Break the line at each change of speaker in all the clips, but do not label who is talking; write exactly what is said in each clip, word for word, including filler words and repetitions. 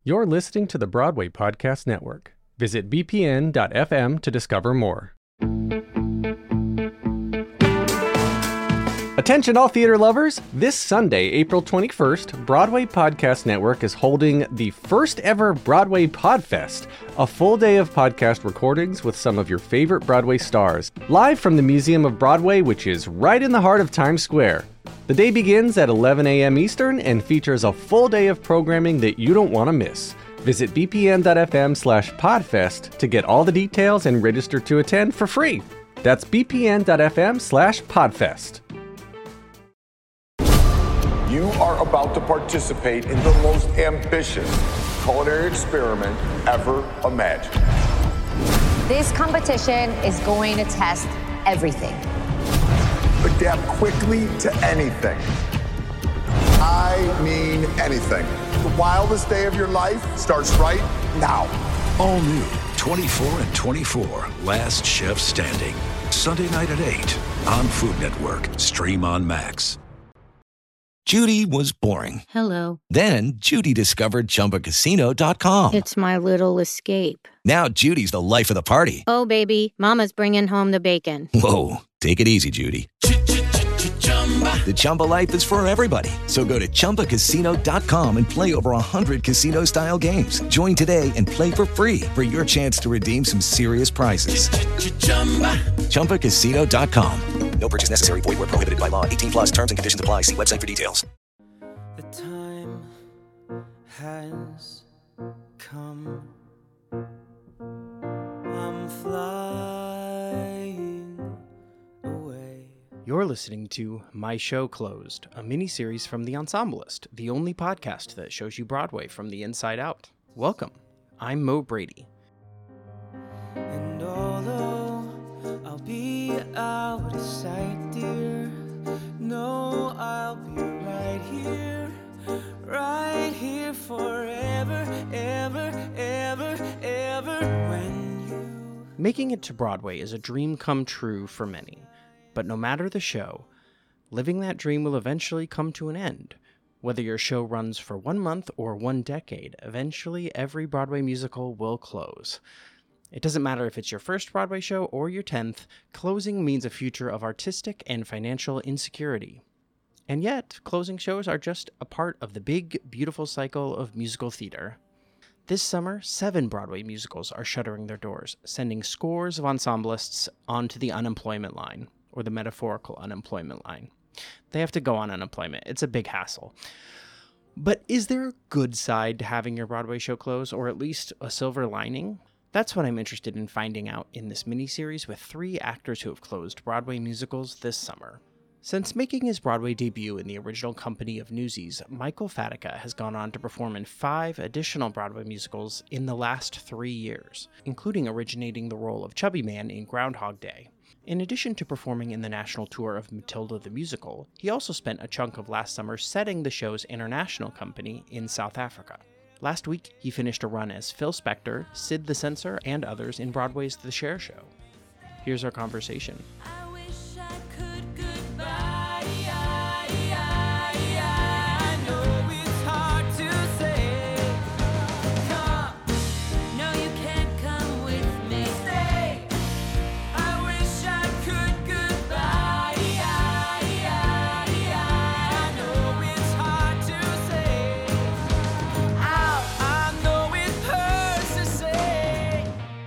You're listening to the Broadway Podcast Network. Visit b p n dot f m to discover more. Attention all theater lovers! This Sunday, April twenty-first, Broadway Podcast Network is holding the first ever Broadway Podfest, a full day of podcast recordings with some of your favorite Broadway stars, live from the Museum of Broadway, which is right in the heart of Times Square. The day begins at eleven a.m. Eastern and features a full day of programming that you don't want to miss. Visit b p n dot f m slash podfest to get all the details and register to attend for free. That's b p n dot f m slash podfest.
You are about to participate in the most ambitious culinary experiment ever imagined.
This competition is going to test everything.
Adapt quickly to anything. I mean anything. The wildest day of your life starts right now.
All new, twenty-four and twenty-four, Last Chef Standing. Sunday night at eight on Food Network. Stream on Max.
Judy was boring.
Hello.
Then Judy discovered Chumba Casino dot com.
It's my little escape.
Now Judy's the life of the party.
Oh, baby, mama's bringing home the bacon.
Whoa, take it easy, Judy. The Chumba life is for everybody. So go to Chumba Casino dot com and play over one hundred casino-style games. Join today and play for free for your chance to redeem some serious prizes. Chumba Casino dot com. No purchase necessary. Void where prohibited by law. eighteen plus terms and conditions apply. See website for details.
The time has come. I'm flying away.
You're listening to My Show Closed, a mini-series from The Ensemblist, the only podcast that shows you Broadway from the inside out. Welcome. I'm Mo Brady.
And although I'll be out of sight, dear, no, I'll be right here, right here forever, ever, ever, ever, when you...
Making it to Broadway is a dream come true for many. But no matter the show, living that dream will eventually come to an end. Whether your show runs for one month or one decade, eventually every Broadway musical will close. It doesn't matter if it's your first Broadway show or your tenth, closing means a future of artistic and financial insecurity. And yet, closing shows are just a part of the big, beautiful cycle of musical theater. This summer, seven Broadway musicals are shuttering their doors, sending scores of ensemblists onto the unemployment line, or the metaphorical unemployment line. They have to go on unemployment. It's a big hassle. But is there a good side to having your Broadway show close, or at least a silver lining? That's what I'm interested in finding out in this miniseries with three actors who have closed Broadway musicals this summer. Since making his Broadway debut in the original company of Newsies, Michael Fatica has gone on to perform in five additional Broadway musicals in the last three years, including originating the role of Chubby Man in Groundhog Day. In addition to performing in the national tour of Matilda the Musical, he also spent a chunk of last summer setting the show's international company in South Africa. Last week, he finished a run as Phil Spector, Sid the Censor, and others in Broadway's The Cher Show. Here's our conversation.
I wish I could goodbye. I know it's hard to say. Come, no, you can't come with me. Stay. I wish I could goodbye. I know it's hard to say. Out, I know it hurts to say.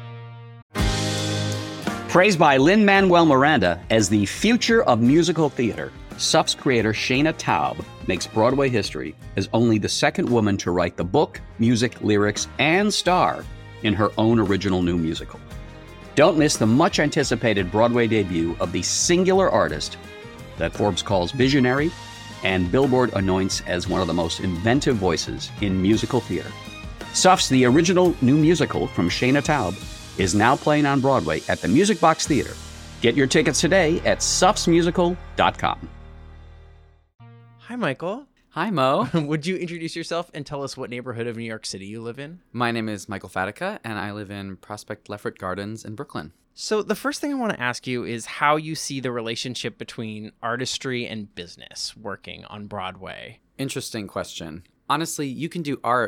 Praised by Lin-Manuel Miranda as the future of musical theater, S U F's creator Shana Taub makes Broadway history as only the second woman to write the book, music, lyrics, and star in her own original new musical. Don't miss the much-anticipated Broadway debut of the singular artist that Forbes calls visionary and Billboard anoints as one of the most inventive voices in musical theater. S U F's The Original New Musical from Shana Taub is now playing on Broadway at the Music Box Theater. Get your tickets today at sufs musical dot com.
Hi, Michael.
Hi, Mo.
Would you introduce yourself and tell us what neighborhood of New York City you live in?
My name is Michael Fatica, and I live in Prospect Lefferts Gardens in Brooklyn.
So the first thing I want to ask you is how you see the relationship between artistry and business working on Broadway.
Interesting question. Honestly, you can do art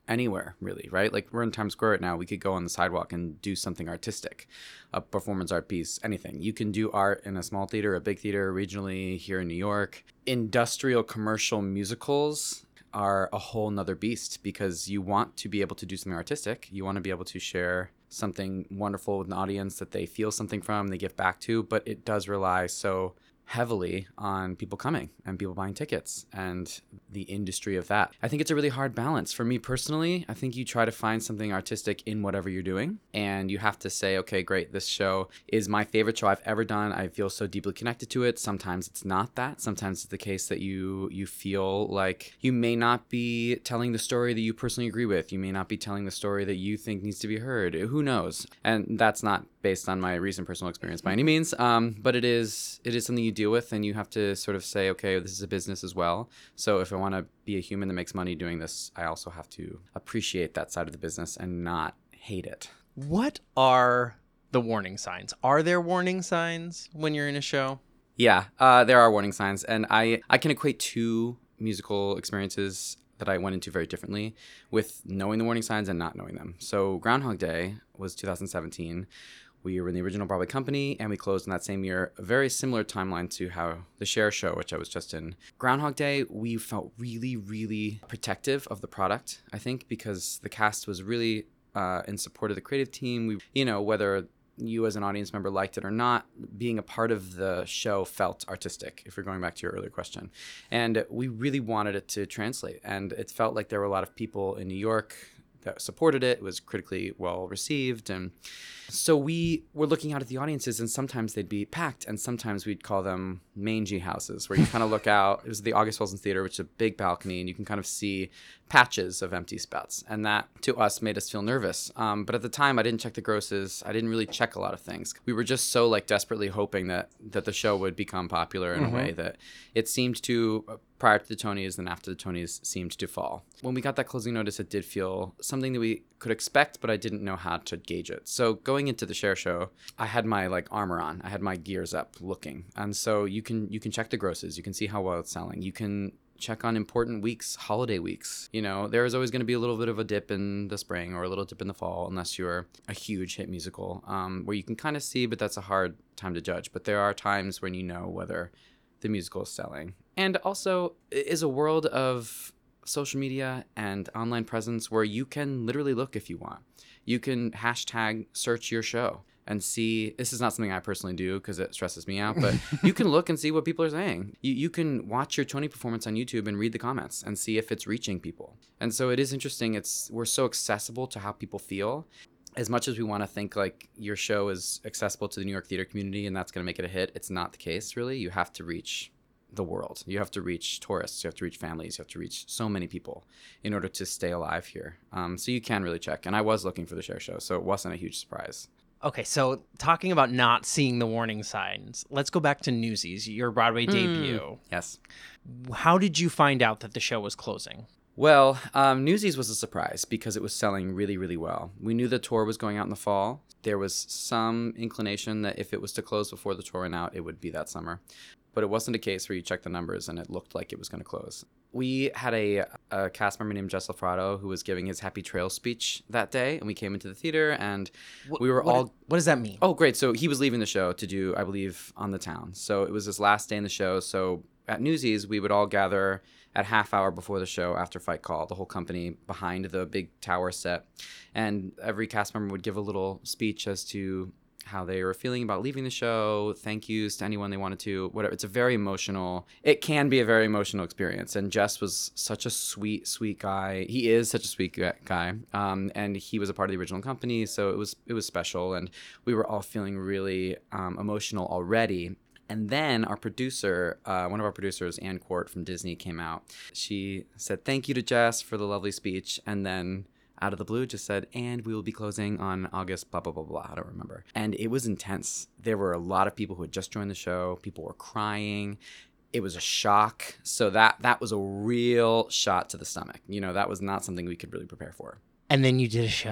anywhere, really, right? Like we're in Times Square right now. We could go on the sidewalk and do something artistic, a performance art piece, anything. You can do art in a small theater, a big theater, regionally here in New York. Industrial commercial musicals are a whole nother beast because you want to be able to do something artistic. You want to be able to share something wonderful with an audience that they feel something from, they give back to, but it does rely so heavily on people coming and people buying tickets and the industry of that. I think it's a really hard balance. For me personally, I think you try to find something artistic in whatever you're doing, and you have to say, okay, great, this show is my favorite show I've ever done. I feel so deeply connected to it. Sometimes it's not that. Sometimes it's the case that you you feel like you may not be telling the story that you personally agree with. You may not be telling the story that you think needs to be heard. Who knows? And that's not based on my recent personal experience by any means, um, but it is it is something you deal with, and you have to sort of say, okay, this is a business as well. So if I want to be a human that makes money doing this, I also have to appreciate that side of the business and not hate it.
What are the warning signs? Are there warning signs when you're in a show?
Yeah, uh, there are warning signs, and I, I can equate two musical experiences that I went into very differently with knowing the warning signs and not knowing them. So Groundhog Day was two thousand seventeen. We were in the original Broadway company, and we closed in that same year. A very similar timeline to how the Cher show, which I was just in. Groundhog Day, we felt really, really protective of the product, I think, because the cast was really uh, in support of the creative team. We, you know, whether you as an audience member liked it or not, being a part of the show felt artistic, if you're going back to your earlier question. And we really wanted it to translate. And it felt like there were a lot of people in New York that supported it. It was critically well received. And so we were looking out at the audiences, and sometimes they'd be packed, and sometimes we'd call them mangy houses, where you kind of look out. It was the August Wilson Theater, which is a big balcony, and you can kind of see patches of empty spots. And that, to us, made us feel nervous. Um, but at the time, I didn't check the grosses. I didn't really check a lot of things. We were just so like desperately hoping that that the show would become popular in mm-hmm. a way that it seemed to, uh, prior to the Tonys and after the Tonys, seemed to fall. When we got that closing notice, it did feel something that we could expect, but I didn't know how to gauge it. So going into the Cher show, I had my like armor on. I had my gears up looking. And so you can you can check the grosses. You can see how well it's selling. You can check on important weeks, holiday weeks. You know, there is always going to be a little bit of a dip in the spring or a little dip in the fall, unless you're a huge hit musical, um, where you can kind of see, but that's a hard time to judge. But there are times when you know whether the musical is selling. And also, it is a world of social media and online presence where you can literally look if you want. You can hashtag search your show and see. This is not something I personally do because it stresses me out, but you can look and see what people are saying. You you can watch your Tony performance on YouTube and read the comments and see if it's reaching people. And so it is interesting. It's we're so accessible to how people feel. As much as we want to think like your show is accessible to the New York theater community and that's going to make it a hit, it's not the case, really. You have to reach the world. You have to reach tourists. You have to reach families. You have to reach so many people in order to stay alive here. Um, so you can really check. And I was looking for the Cher show, so it wasn't a huge surprise.
Okay, so talking about not seeing the warning signs, let's go back to Newsies, your Broadway mm. debut.
Yes.
How did you find out that the show was closing?
Well, um, Newsies was a surprise because it was selling really, really well. We knew the tour was going out in the fall. There was some inclination that if it was to close before the tour went out, it would be that summer. But it wasn't a case where you check the numbers and it looked like it was going to close. We had a, a cast member named Jess Lafrado who was giving his Happy Trail speech that day, and we came into the theater, and what, we were
what
all...
Did, what does that mean?
Oh, great. So he was leaving the show to do, I believe, On the Town. So it was his last day in the show. So at Newsies, we would all gather at half hour before the show after Fight Call, the whole company behind the big tower set. And every cast member would give a little speech as to how they were feeling about leaving the show, thank yous to anyone they wanted to, whatever. It's a very emotional, it can be a very emotional experience. And Jess was such a sweet, sweet guy. He is such a sweet guy. Um, and he was a part of the original company, so it was it was special. And we were all feeling really um, emotional already. And then our producer, uh, one of our producers, Ann Court from Disney, came out. She said, thank you to Jess for the lovely speech. And then out of the blue just said, and we will be closing on August, blah, blah, blah, blah. I don't remember. And it was intense. There were a lot of people who had just joined the show. People were crying. It was a shock. So that that was a real shot to the stomach. You know, that was not something we could really prepare for.
And then you did a show.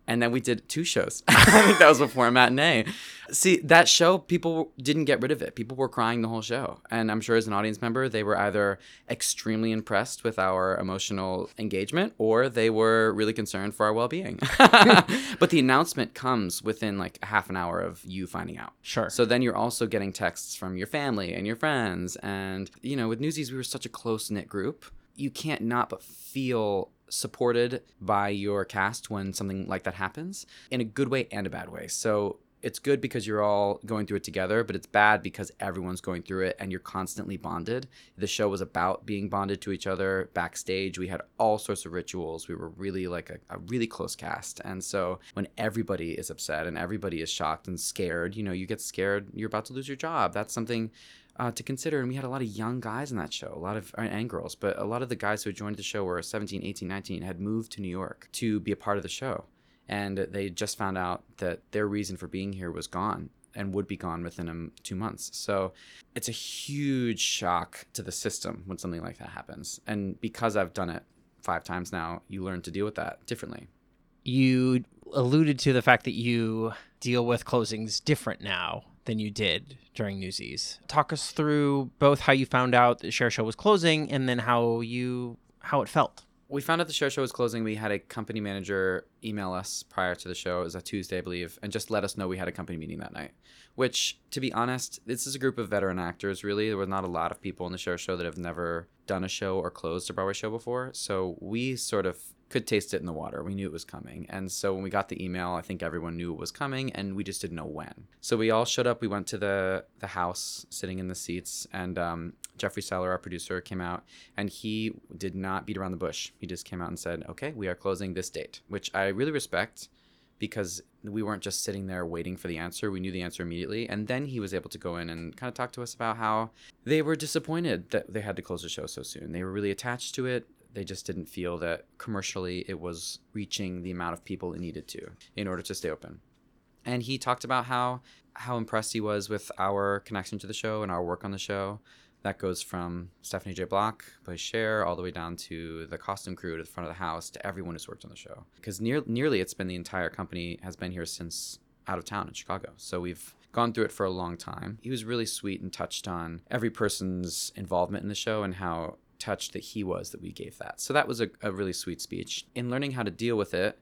And then we did two shows. I think that was before a matinee. See, that show, people didn't get rid of it. People were crying the whole show. And I'm sure as an audience member, they were either extremely impressed with our emotional engagement or they were really concerned for our well-being. But the announcement comes within like a half an hour of you finding out.
Sure.
So then you're also getting texts from your family and your friends. And, you know, with Newsies, we were such a close-knit group. You can't not but feel supported by your cast when something like that happens, in a good way and a bad way. So it's good because you're all going through it together, but it's bad because everyone's going through it and you're constantly bonded. The show was about being bonded to each other backstage. We had all sorts of rituals. We were really like a, a really close cast. And so when everybody is upset and everybody is shocked and scared, you know, you get scared, you're about to lose your job. That's something Uh, to consider. And we had a lot of young guys in that show, a lot of, and girls, but a lot of the guys who had joined the show were seventeen, eighteen, nineteen, had moved to New York to be a part of the show. And they just found out that their reason for being here was gone and would be gone within um, two months. So it's a huge shock to the system when something like that happens. And because I've done it five times now, you learn to deal with that differently.
You alluded to the fact that you deal with closings different now than you did during Newsies. Talk us through both how you found out the Cher Show was closing and then how you how it felt.
We found out the Cher Show was closing. We had a company manager email us prior to the show. It was a Tuesday, I believe, and just let us know we had a company meeting that night. Which, to be honest, this is a group of veteran actors, really. There were not a lot of people in the Cher Show that have never done a show or closed a Broadway show before. So we sort of could taste it in the water. We knew it was coming. And so when we got the email, I think everyone knew it was coming, and we just didn't know when. So we all showed up. We went to the, the house, sitting in the seats, and um, Jeffrey Seller, our producer, came out, and he did not beat around the bush. He just came out and said, okay, we are closing this date, which I really respect, because we weren't just sitting there waiting for the answer. We knew the answer immediately. And then he was able to go in and kind of talk to us about how they were disappointed that they had to close the show so soon. They were really attached to it. They just didn't feel that commercially it was reaching the amount of people it needed to in order to stay open. And he talked about how how impressed he was with our connection to the show and our work on the show. That goes from Stephanie J. Block, plays Cher, all the way down to the costume crew to the front of the house, to everyone who's worked on the show. Because near, nearly it's been the entire company has been here since out of town in Chicago. So we've gone through it for a long time. He was really sweet and touched on every person's involvement in the show and how touched that he was that we gave that. So that was a, a really sweet speech. In learning how to deal with it,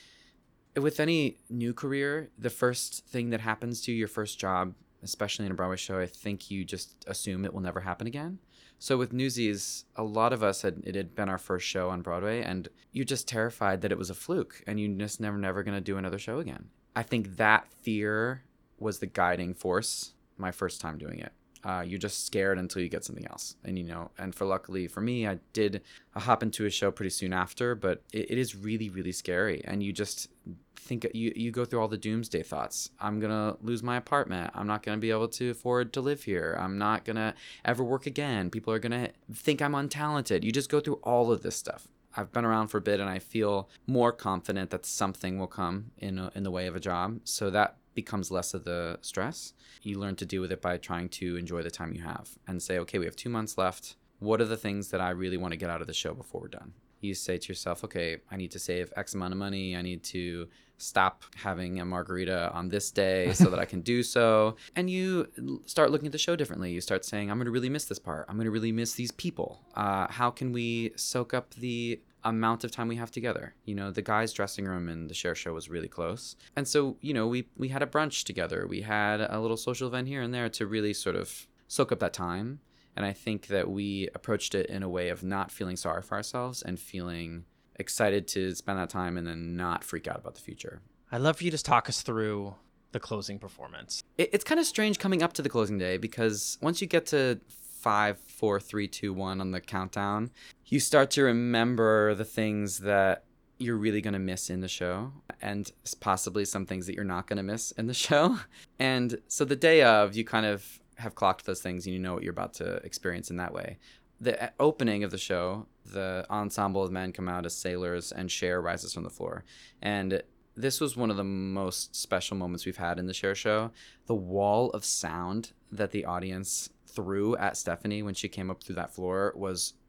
with any new career, the first thing that happens to you, your first job, especially in a Broadway show, I think you just assume it will never happen again. So with Newsies, a lot of us had, it had been our first show on Broadway, and you're just terrified that it was a fluke and you're just never, never going to do another show again. I think that fear was the guiding force my first time doing it. Uh, you're just scared until you get something else. And, you know, and for luckily for me, I did a hop into a show pretty soon after, but it, it is really, really scary. And you just think, you, you go through all the doomsday thoughts. I'm going to lose my apartment. I'm not going to be able to afford to live here. I'm not going to ever work again. People are going to think I'm untalented. You just go through all of this stuff. I've been around for a bit, and I feel more confident that something will come in a, in the way of a job. So that becomes less of the stress. You learn to deal with it by trying to enjoy the time you have and say, okay, we have two months left. What are the things that I really want to get out of the show before we're done? You say to yourself, okay, I need to save X amount of money. I need to stop having a margarita on this day so that I can do so. And you start looking at the show differently. You start saying, I'm going to really miss this part. I'm going to really miss these people. Uh, how can we soak up the amount of time we have together? You know, the guys' dressing room in the Cher Show was really close. And so, you know, we, we had a brunch together. We had a little social event here and there to really sort of soak up that time. And I think that we approached it in a way of not feeling sorry for ourselves and feeling excited to spend that time and then not freak out about the future.
I'd love for you to talk us through the closing performance.
It, it's kind of strange coming up to the closing day, because once you get to five, four, three, two, one on the countdown, you start to remember the things that you're really going to miss in the show, and possibly some things that you're not going to miss in the show. And so the day of, you kind of have clocked those things and you know what you're about to experience in that way. The opening of the show, the ensemble of men come out as sailors and Cher rises from the floor. And this was one of the most special moments we've had in the Cher Show. The wall of sound that the audience threw at Stephanie when she came up through that floor was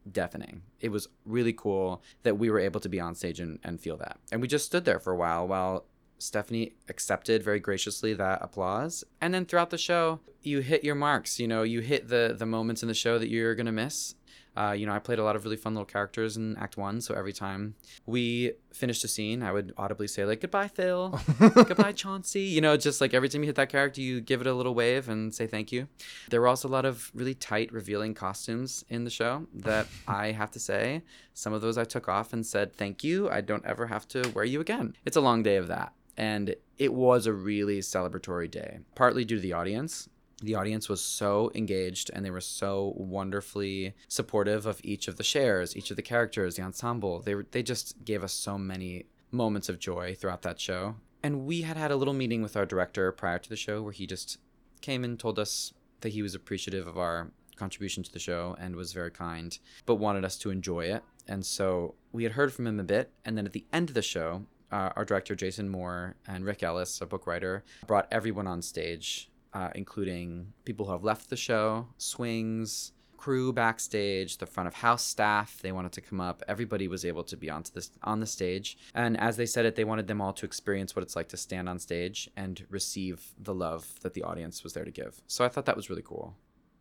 deafening. It was really cool that we were able to be on stage and, and feel that. And we just stood there for a while while Stephanie accepted very graciously that applause. And then throughout the show, you hit your marks. You know, you hit the the moments in the show that you're going to miss. Uh, you know, I played a lot of really fun little characters in Act One, so every time we finished a scene, I would audibly say, like, goodbye, Phil, goodbye, Chauncey. You know, just like every time you hit that character, you give it a little wave and say thank you. There were also a lot of really tight, revealing costumes in the show that I have to say, some of those I took off and said, thank you, I don't ever have to wear you again. It's a long day of that. And it was a really celebratory day, partly due to the audience. The audience was so engaged and they were so wonderfully supportive of each of the shares, each of the characters, the ensemble. They were, they just gave us so many moments of joy throughout that show. And we had had a little meeting with our director prior to the show where he just came and told us that he was appreciative of our contribution to the show and was very kind, but wanted us to enjoy it. And so we had heard from him a bit. And then at the end of the show, uh, our director, Jason Moore, and Rick Ellis, a book writer, brought everyone on stage, Uh, including people who have left the show, swings, crew backstage, the front of house staff. They wanted to come up. Everybody was able to be onto this on the stage. And as they said it, they wanted them all to experience what it's like to stand on stage and receive the love that the audience was there to give. So I thought that was really cool.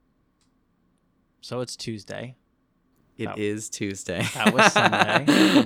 So it's Tuesday.
It
that,
is Tuesday.
That was Sunday.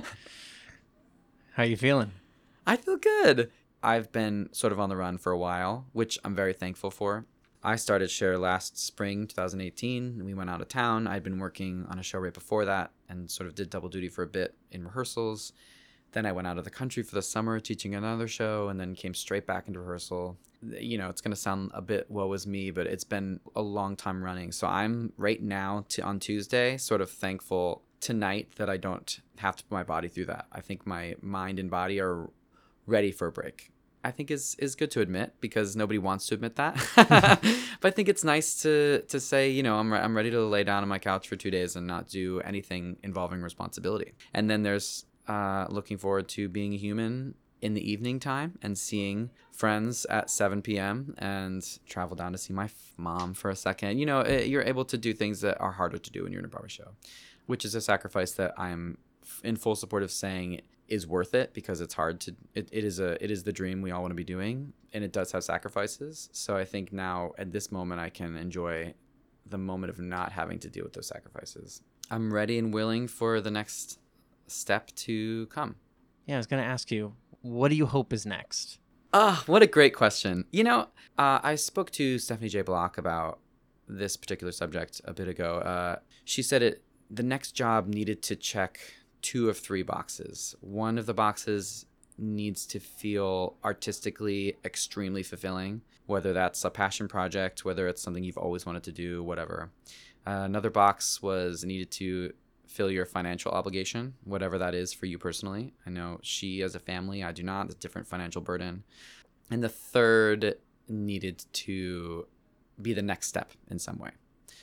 How you feeling?
I feel good. I've been sort of on the run for a while, which I'm very thankful for. I started Cher last spring, twenty eighteen, and we went out of town. I'd been working on a show right before that and sort of did double duty for a bit in rehearsals. Then I went out of the country for the summer teaching another show and then came straight back into rehearsal. You know, it's going to sound a bit woe is me, but it's been a long time running. So I'm right now to, on Tuesday sort of thankful tonight that I don't have to put my body through that. I think my mind and body are ready for a break. I think is is good to admit because nobody wants to admit that. But I think it's nice to to say, you know, I'm re- I'm ready to lay down on my couch for two days and not do anything involving responsibility. And then there's uh, looking forward to being a human in the evening time and seeing friends at seven p.m. and travel down to see my f- mom for a second. You know, it, you're able to do things that are harder to do when you're in a Broadway show, which is a sacrifice that I'm f- in full support of saying is worth it because it's hard to it, it is a it is the dream we all want to be doing and it does have sacrifices. So I think now at this moment I can enjoy the moment of not having to deal with those sacrifices. I'm ready and willing for the next step to come.
Yeah, I was going to ask you, what do you hope is next?
Ah, what a great question. You know, uh, I spoke to Stephanie J. Block about this particular subject a bit ago. Uh, she said it the next job needed to check two of three boxes. One of the boxes needs to feel artistically extremely fulfilling, whether that's a passion project, whether it's something you've always wanted to do, whatever. Uh, another box was needed to fill your financial obligation, whatever that is for you personally. I know she as a family, I do not, it's a different financial burden. And the third needed to be the next step in some way.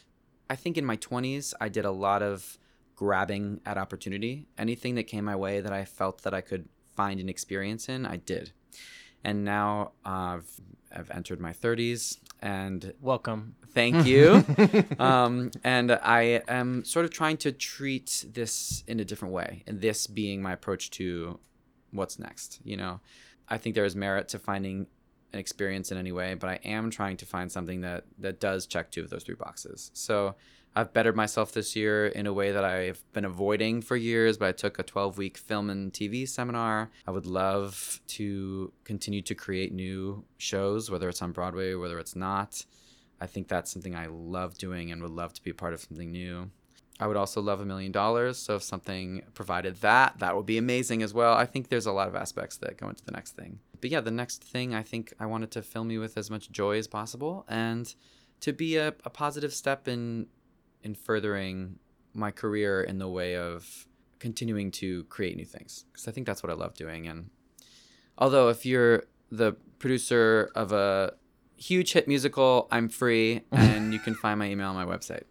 I think in my twenties, I did a lot of grabbing at opportunity. Anything that came my way that I felt that I could find an experience in, I did. And now uh, I've, I've entered my thirties and
welcome.
Thank you. um, and I am sort of trying to treat this in a different way. And this being my approach to what's next. You know, I think there is merit to finding an experience in any way, but I am trying to find something that, that does check two of those three boxes. So I've bettered myself this year in a way that I've been avoiding for years, but I took a twelve-week film and T V seminar. I would love to continue to create new shows, whether it's on Broadway or whether it's not. I think that's something I love doing and would love to be a part of something new. I would also love a million dollars, so if something provided that, that would be amazing as well. I think there's a lot of aspects that go into the next thing. But yeah, the next thing, I think I wanted to fill me with as much joy as possible and to be a, a positive step in in furthering my career in the way of continuing to create new things. Because I think that's what I love doing. And although if you're the producer of a huge hit musical, I'm free and you can find my email on my website.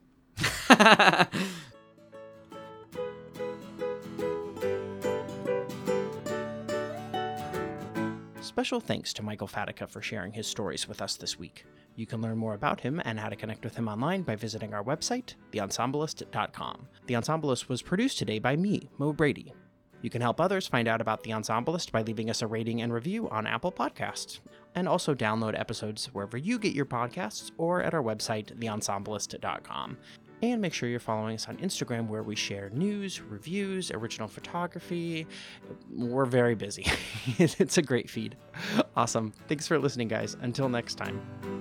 Special thanks to Michael Fatica for sharing his stories with us this week. You can learn more about him and how to connect with him online by visiting our website, the ensemblist dot com. The Ensemblist was produced today by me, Mo Brady. You can help others find out about The Ensemblist by leaving us a rating and review on Apple Podcasts, and also download episodes wherever you get your podcasts or at our website, the ensemblist dot com. And make sure you're following us on Instagram, where we share news, reviews, original photography. We're very busy. It's a great feed. Awesome. Thanks for listening, guys. Until next time.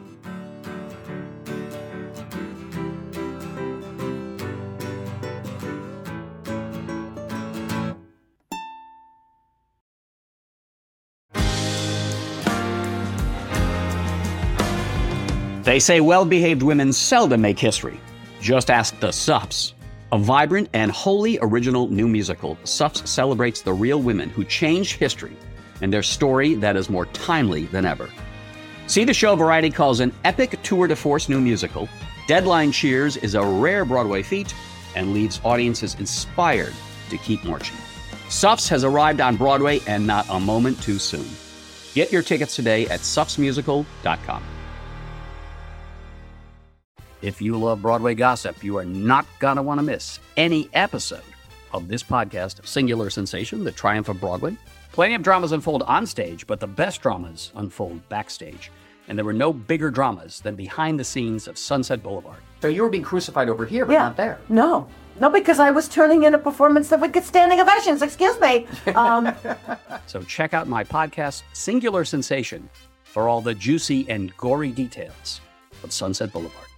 They say well-behaved women seldom make history. Just ask the Suffs. A vibrant and wholly original new musical, Suffs celebrates the real women who changed history and their story that is more timely than ever. See the show Variety calls an epic tour de force new musical. Deadline cheers is a rare Broadway feat and leaves audiences inspired to keep marching. Suffs has arrived on Broadway, and not a moment too soon. Get your tickets today at suffs musical dot com. If you love Broadway gossip, you are not going to want to miss any episode of this podcast of Singular Sensation, The Triumph of Broadway. Plenty of dramas unfold on stage, but the best dramas unfold backstage. And there were no bigger dramas than behind the scenes of Sunset Boulevard. So you were being crucified over here, but
yeah.
not there.
No. No, because I was turning in a performance that would get standing ovations. Excuse me. Um,
so check out my podcast, Singular Sensation, for all the juicy and gory details of Sunset Boulevard.